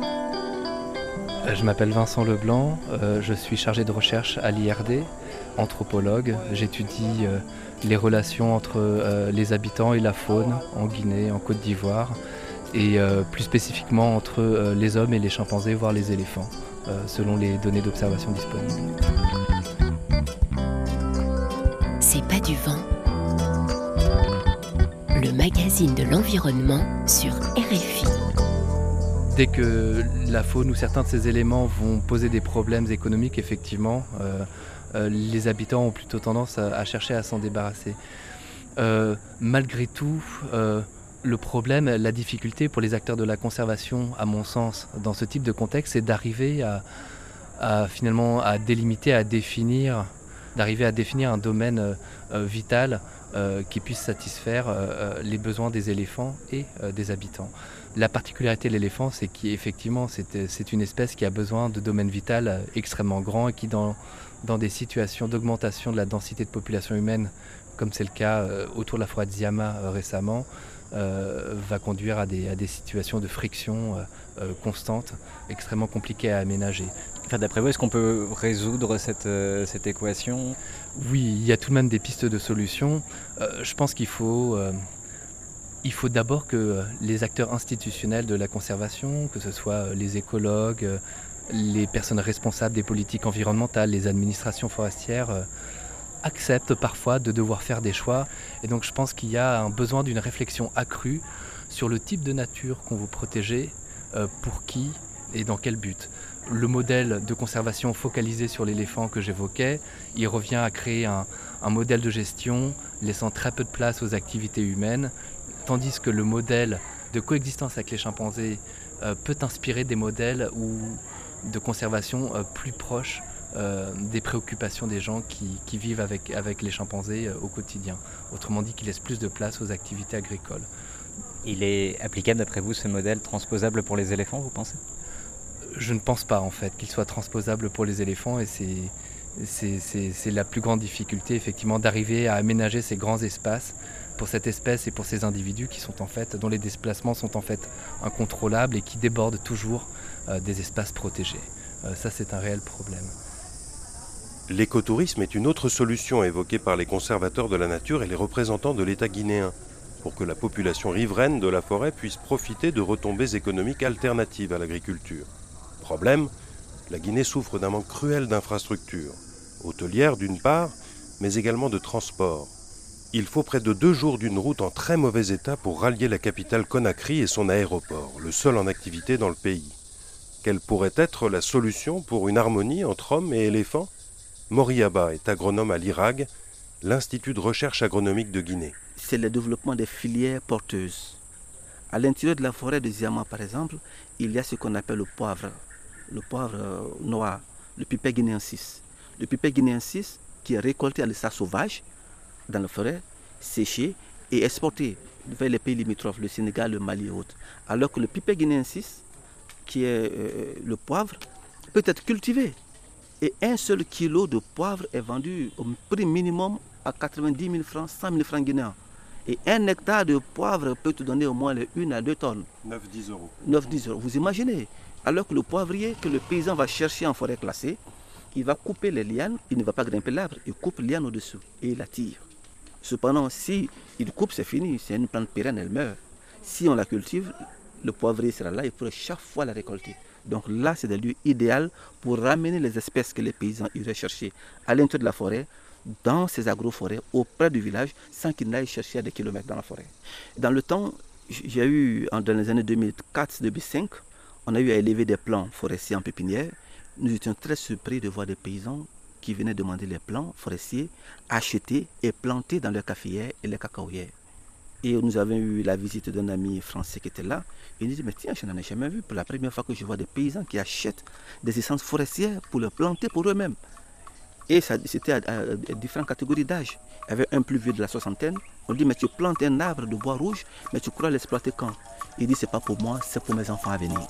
Je m'appelle Vincent Leblanc, euh, je suis chargé de recherche à l'I R D, anthropologue. J'étudie euh, les relations entre euh, les habitants et la faune en Guinée, en Côte d'Ivoire, et euh, plus spécifiquement entre euh, les hommes et les chimpanzés, voire les éléphants, euh, selon les données d'observation disponibles. C'est pas du vent. Le magazine de l'environnement sur R F I. Dès que la faune ou certains de ces éléments vont poser des problèmes économiques, effectivement, euh, euh, les habitants ont plutôt tendance à, à chercher à s'en débarrasser. Euh, malgré tout, euh, le problème, la difficulté pour les acteurs de la conservation, à mon sens, dans ce type de contexte, c'est d'arriver à, à finalement à délimiter, à définir, d'arriver à définir un domaine euh, vital euh, qui puisse satisfaire euh, les besoins des éléphants et euh, des habitants. La particularité de l'éléphant, c'est qu'effectivement, c'est, c'est une espèce qui a besoin de domaines vitaux extrêmement grands et qui, dans, dans des situations d'augmentation de la densité de population humaine, comme c'est le cas euh, autour de la forêt de Ziama euh, récemment, euh, va conduire à des, à des situations de friction euh, euh, constantes, extrêmement compliquées à aménager. Enfin, d'après vous, est-ce qu'on peut résoudre cette, euh, cette équation ? Oui, il y a tout de même des pistes de solutions. Euh, je pense qu'il faut... Euh, Il faut d'abord que les acteurs institutionnels de la conservation, que ce soit les écologues, les personnes responsables des politiques environnementales, les administrations forestières, acceptent parfois de devoir faire des choix. Et donc je pense qu'il y a un besoin d'une réflexion accrue sur le type de nature qu'on veut protéger, pour qui et dans quel but. Le modèle de conservation focalisé sur l'éléphant que j'évoquais, il revient à créer un, un modèle de gestion laissant très peu de place aux activités humaines, tandis que le modèle de coexistence avec les chimpanzés euh, peut inspirer des modèles ou de conservation euh, plus proches euh, des préoccupations des gens qui, qui vivent avec, avec les chimpanzés euh, au quotidien. Autrement dit, qui laissent plus de place aux activités agricoles. Il est applicable, d'après vous, ce modèle transposable pour les éléphants, vous pensez ? Je ne pense pas en fait qu'il soit transposable pour les éléphants et c'est, c'est, c'est, c'est la plus grande difficulté effectivement d'arriver à aménager ces grands espaces pour cette espèce et pour ces individus qui sont en fait, dont les déplacements sont en fait incontrôlables et qui débordent toujours euh, des espaces protégés. Euh, ça c'est un réel problème. L'écotourisme est une autre solution évoquée par les conservateurs de la nature et les représentants de l'État guinéen, pour que la population riveraine de la forêt puisse profiter de retombées économiques alternatives à l'agriculture. Problème, la Guinée souffre d'un manque cruel d'infrastructures, hôtelières d'une part, mais également de transport. Il faut près de deux jours d'une route en très mauvais état pour rallier la capitale Conakry et son aéroport, le seul en activité dans le pays. Quelle pourrait être la solution pour une harmonie entre hommes et éléphants ? Moriaba est agronome à l'I R A G, l'Institut de recherche agronomique de Guinée. C'est le développement des filières porteuses. À l'intérieur de la forêt de Ziama, par exemple, il y a ce qu'on appelle le poivre, le poivre noir, le pipet guinéensis. Le pipet guinéensis qui est récolté à l'état sauvage dans la forêt, séché et exporté vers les pays limitrophes, le Sénégal, le Mali et autres. Alors que le pipet guinéensis, qui est euh, le poivre, peut être cultivé. Et un seul kilo de poivre est vendu au prix minimum à quatre-vingt-dix mille francs, cent mille francs guinéens. Et un hectare de poivre peut te donner au moins une à deux tonnes. neuf à dix euros. neuf à dix euros. Vous imaginez? Alors que le poivrier que le paysan va chercher en forêt classée, il va couper les lianes, il ne va pas grimper l'arbre, il coupe les lianes au-dessous et il la tire. Cependant, si il coupe, c'est fini, c'est une plante pérenne, elle meurt. Si on la cultive, le poivrier sera là, il pourrait chaque fois la récolter. Donc là, c'est le lieu idéal pour ramener les espèces que les paysans iraient chercher à l'intérieur de la forêt, dans ces agroforêts, auprès du village, sans qu'ils n'aillent chercher à des kilomètres dans la forêt. Dans le temps, j'ai eu, dans les années deux mille quatre deux mille cinq, on a eu à élever des plants forestiers en pépinière. Nous étions très surpris de voir des paysans qui venaient demander les plants forestiers achetés et plantés dans leurs caféières et les cacaoyères. Et nous avons eu la visite d'un ami français qui était là. Il nous dit, mais tiens, je n'en ai jamais vu. Pour la première fois que je vois des paysans qui achètent des essences forestières pour les planter pour eux-mêmes. Et ça, c'était à, à, à différentes catégories d'âge. Il y avait un plus vieux de la soixantaine. On lui dit, mais tu plantes un arbre de bois rouge, mais tu crois l'exploiter quand? Il dit, c'est pas pour moi, c'est pour mes enfants à venir.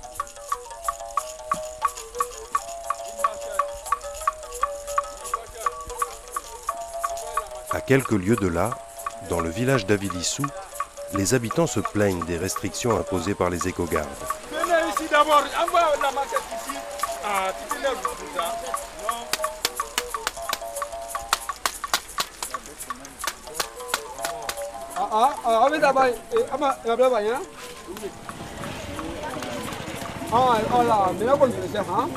À quelques lieues de là, dans le village d'Avilissou, les habitants se plaignent des restrictions imposées par les écogardes. Venez ici d'abord, envoie la machette ici. Ah, tu te lèves tout ça. Non. Ah, ah, ah, on va d'abord. Ah, ma, la blague, hein? Ah, oh là, mais là, on le sait, hein?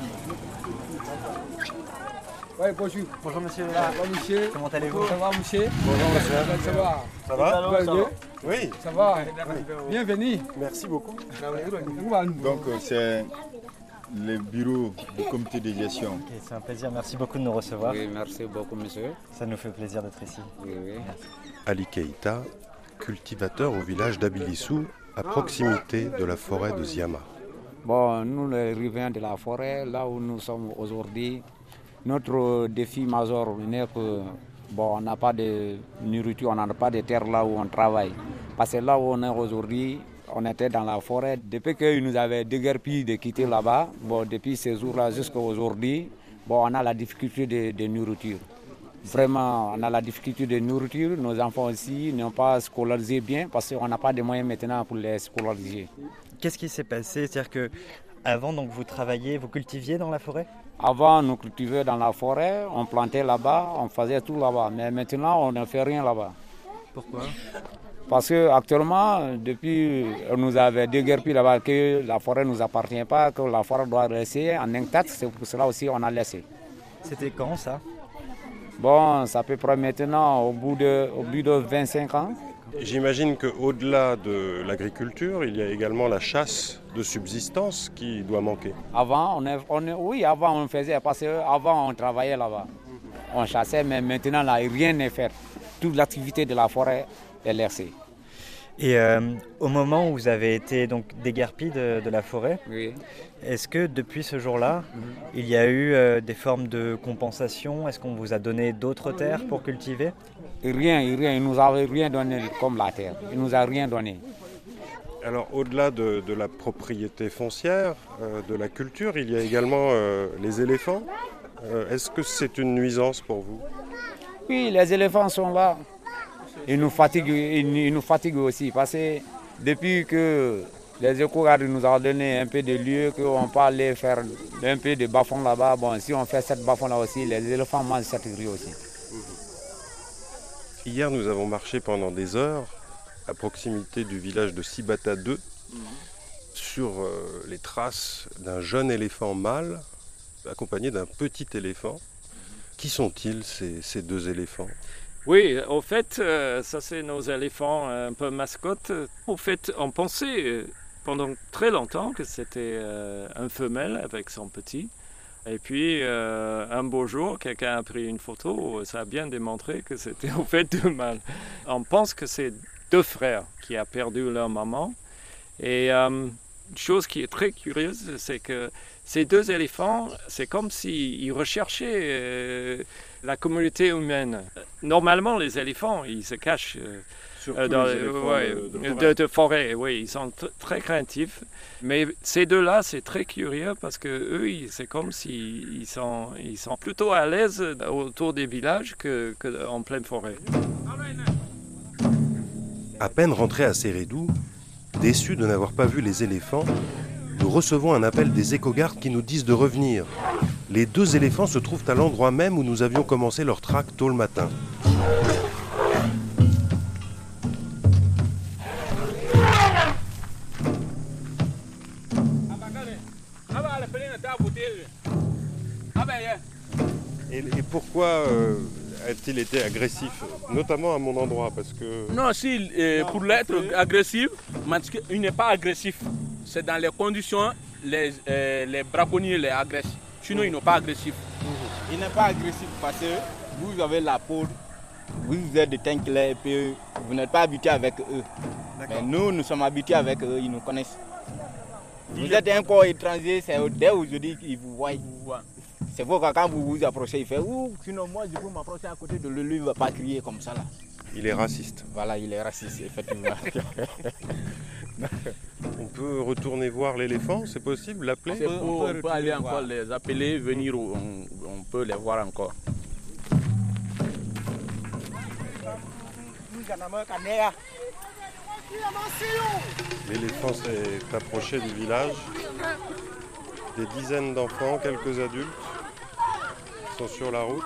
Oui, bonjour. Bonjour monsieur. Ah, bonjour monsieur. Comment allez-vous? Ça va monsieur? Bonjour monsieur. Ça va? Ça va? Ça va? Oui. Ça va? Oui. Bienvenue. Merci beaucoup. Donc c'est le bureau du comité de gestion. Okay, c'est un plaisir, merci beaucoup de nous recevoir. Oui, merci beaucoup monsieur. Ça nous fait plaisir d'être ici. Oui, oui. Ali Keïta, cultivateur au village d'Abilissou, à proximité de la forêt de Ziama. Bon, nous les riverains de la forêt, là où nous sommes aujourd'hui, notre défi majeur est que bon, on n'a pas de nourriture, on n'a pas de terre là où on travaille. Parce que là où on est aujourd'hui, on était dans la forêt. Depuis qu'ils nous avaient déguerpi de quitter là-bas, bon, depuis ces jours-là jusqu'à aujourd'hui, bon, on a la difficulté de, de nourriture. Vraiment, on a la difficulté de nourriture. Nos enfants aussi n'ont pas scolarisé bien parce qu'on n'a pas de moyens maintenant pour les scolariser. Qu'est-ce qui s'est passé? C'est-à-dire que avant, donc, vous travailliez, vous cultiviez dans la forêt? Avant, nous cultivions dans la forêt, on plantait là-bas, on faisait tout là-bas. Mais maintenant, on ne fait rien là-bas. Pourquoi? Parce qu'actuellement, depuis on nous avait déguerpi là-bas que la forêt ne nous appartient pas, que la forêt doit rester en intact, c'est pour cela aussi qu'on a laissé. C'était quand ça? Bon, ça peut prendre maintenant au bout de, au bout de vingt-cinq ans. J'imagine qu'au-delà de l'agriculture, il y a également la chasse de subsistance qui doit manquer. Avant, on est, on est, oui, avant on faisait, parce qu'avant on travaillait là-bas. On chassait, mais maintenant là, rien n'est fait. Toute l'activité de la forêt est laissée. Et euh, au moment où vous avez été donc déguerpi de, de la forêt, oui. Est-ce que depuis ce jour-là, mm-hmm. il y a eu euh, des formes de compensation? Est-ce qu'on vous a donné d'autres terres pour cultiver? Rien, rien, il ne nous avait rien donné comme la terre. Il ne nous a rien donné. Alors, au-delà de, de la propriété foncière, euh, de la culture, il y a également euh, les éléphants. Euh, est-ce que c'est une nuisance pour vous? Oui, les éléphants sont là. Ils nous fatiguent, ils, ils nous fatiguent aussi parce que depuis que les éco-gardes nous ont donné un peu de lieu, qu'on peut aller faire un peu de bas-fond là-bas, bon, si on fait cette bas-fond là aussi, les éléphants mangent cette rue aussi. Hier, nous avons marché pendant des heures à proximité du village de Sibata deux, mmh. sur euh, les traces d'un jeune éléphant mâle accompagné d'un petit éléphant. Mmh. Qui sont-ils, ces, ces deux éléphants? Oui, au fait, euh, ça c'est nos éléphants un peu mascottes. Au fait, on pensait euh, pendant très longtemps que c'était euh, un femelle avec son petit. Et puis, euh, un beau jour, quelqu'un a pris une photo, ça a bien démontré que c'était au fait deux mâles. On pense que c'est deux frères qui ont perdu leur maman. Et euh, une chose qui est très curieuse, c'est que ces deux éléphants, c'est comme s'ils recherchaient euh, la communauté humaine. Normalement, les éléphants, ils se cachent euh, dans les, ouais, de, de, forêt. De, de forêt. Oui, ils sont t- très craintifs. Mais ces deux-là, c'est très curieux parce que eux, c'est comme s'ils sont, ils sont plutôt à l'aise autour des villages que, que en pleine forêt. À peine rentrés à Sérédou, déçus de n'avoir pas vu les éléphants, nous recevons un appel des éco-gardes qui nous disent de revenir. Les deux éléphants se trouvent à l'endroit même où nous avions commencé leur traque tôt le matin. Et, et pourquoi euh, a-t-il été agressif, notamment à mon endroit, parce que... Non, si, euh, pour l'être agressif, il n'est pas agressif. C'est dans les conditions, les, euh, les braconniers les agressent. Sinon, ils n'est pas agressif. Il n'est pas agressif parce que vous avez la peau, vous êtes de teint clair et puis vous n'êtes pas habitué avec eux. Mais nous, nous sommes habitués avec eux, ils nous connaissent. Vous êtes un corps étranger, c'est dès aujourd'hui qu'ils vous voient. C'est pourquoi quand vous vous approchez, il fait ouh, sinon moi je peux m'approcher à côté de lui, lui il ne va pas crier comme ça là. Il est raciste. Voilà, il est raciste, effectivement. On peut retourner voir l'éléphant, c'est possible, l'appeler? On peut, on peut, on peut aller encore voir. Les appeler, venir, on, on peut les voir encore. L'éléphant s'est approché du village. Des dizaines d'enfants, quelques adultes sont sur la route.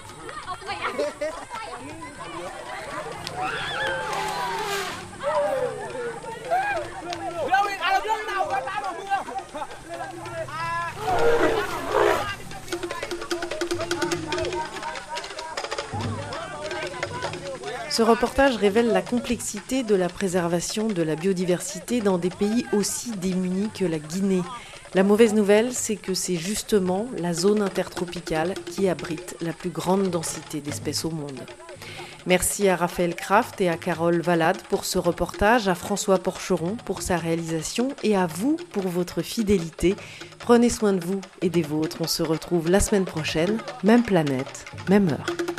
Ce reportage révèle la complexité de la préservation de la biodiversité dans des pays aussi démunis que la Guinée. La mauvaise nouvelle, c'est que c'est justement la zone intertropicale qui abrite la plus grande densité d'espèces au monde. Merci à Raphaël Kraft et à Carole Valade pour ce reportage, à François Porcheron pour sa réalisation et à vous pour votre fidélité. Prenez soin de vous et des vôtres. On se retrouve la semaine prochaine, même planète, même heure.